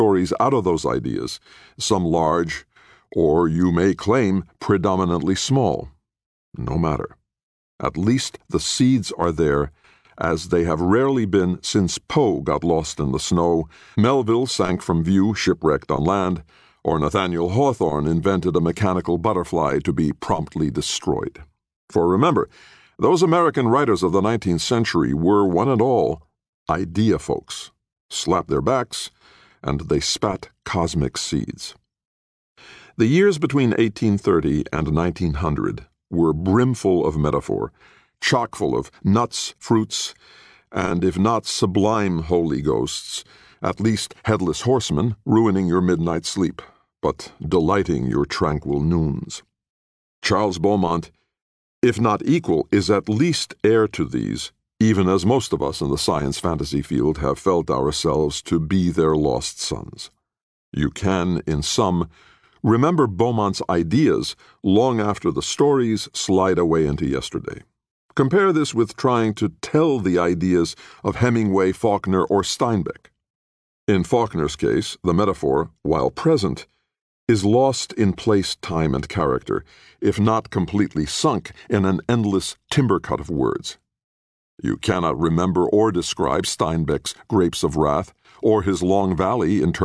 stories out of those ideas, some large, or you may claim predominantly small. No matter. At least the seeds are there, as they have rarely been since Poe got lost in the snow, Melville sank from view shipwrecked on land, or Nathaniel Hawthorne invented a mechanical butterfly to be promptly destroyed. For remember, those American writers of the 19th century were, one and all, idea folks. Slapped their backs, and they spat cosmic seeds. The years between 1830 and 1900 were brimful of metaphor, chock-full of nuts, fruits, and if not sublime holy ghosts, at least headless horsemen ruining your midnight sleep, but delighting your tranquil noons. Charles Beaumont, if not equal, is at least heir to these, even as most of us in the science fantasy field have felt ourselves to be their lost sons. You can, in sum, remember Beaumont's ideas long after the stories slide away into yesterday. Compare this with trying to tell the ideas of Hemingway, Faulkner, or Steinbeck. In Faulkner's case, the metaphor, while present, is lost in place, time, and character, if not completely sunk in an endless timber cut of words. You cannot remember or describe Steinbeck's Grapes of Wrath, or his Long Valley in terms